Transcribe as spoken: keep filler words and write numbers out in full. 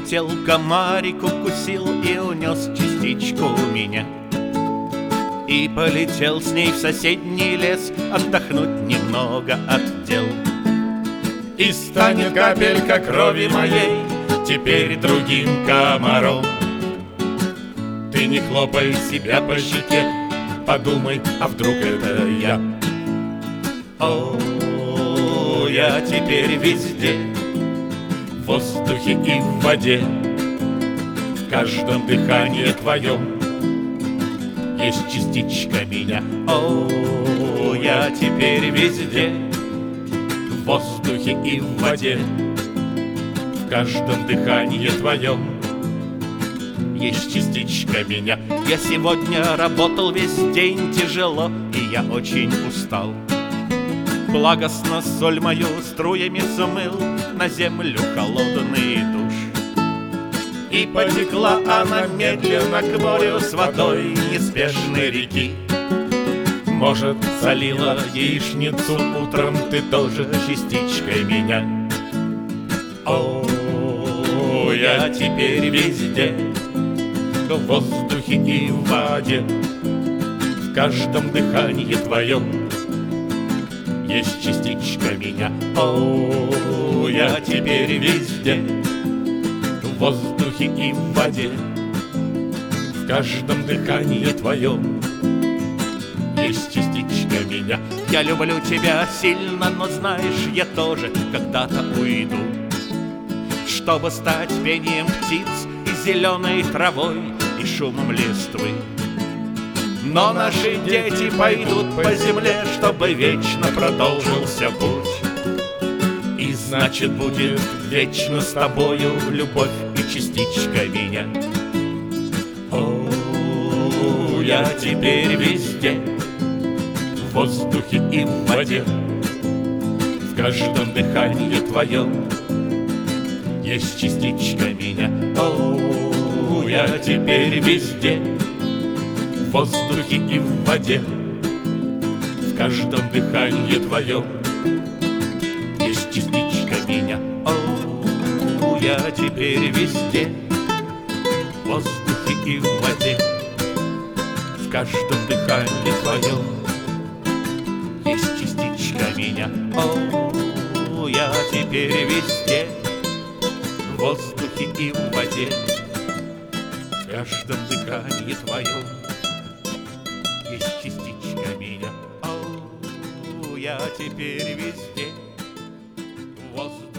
Прилетел комарик, укусил и унес частичку меня. И полетел с ней в соседний лес отдохнуть немного от дел. И станет капелька крови моей теперь другим комаром. Ты не хлопай себя по щеке, подумай, а вдруг это я. О, я теперь везде, в воздухе и в воде, в каждом дыхании твоем есть частичка меня. О, я теперь везде, в воздухе и в воде, в каждом дыхании твоем есть частичка меня. Я сегодня работал весь день тяжело, и я очень устал. Благостно соль мою струями смыл на землю холодный душ. И потекла она медленно к морю с водой неспешной реки. Может, солила яичницу утром ты тоже частичкой меня. О, я теперь везде, в воздухе и в воде, в каждом дыхании твоем есть частичка меня. О, я теперь везде, в воздухе и в воде, в каждом дыхании твоем есть частичка меня. Я люблю тебя сильно, но знаешь, я тоже когда-то уйду, чтобы стать пением птиц и зеленой травой и шумом листвы. Но наши дети пойдут по земле, чтобы вечно продолжился путь. И значит будет вечно с тобою любовь и частичка меня. О, я теперь везде, в воздухе и в воде, в каждом дыхании твоем есть частичка меня. О, я теперь везде, в воздухе и в воде, в каждом дыхании твоем есть частичка меня. О, я теперь везде, в воздухе и в воде, в каждом дыхании твоем есть частичка меня. О, я теперь везде, в воздухе и в воде, в каждом дыхании твоем есть частичка меня. О, я теперь везде, в воздухе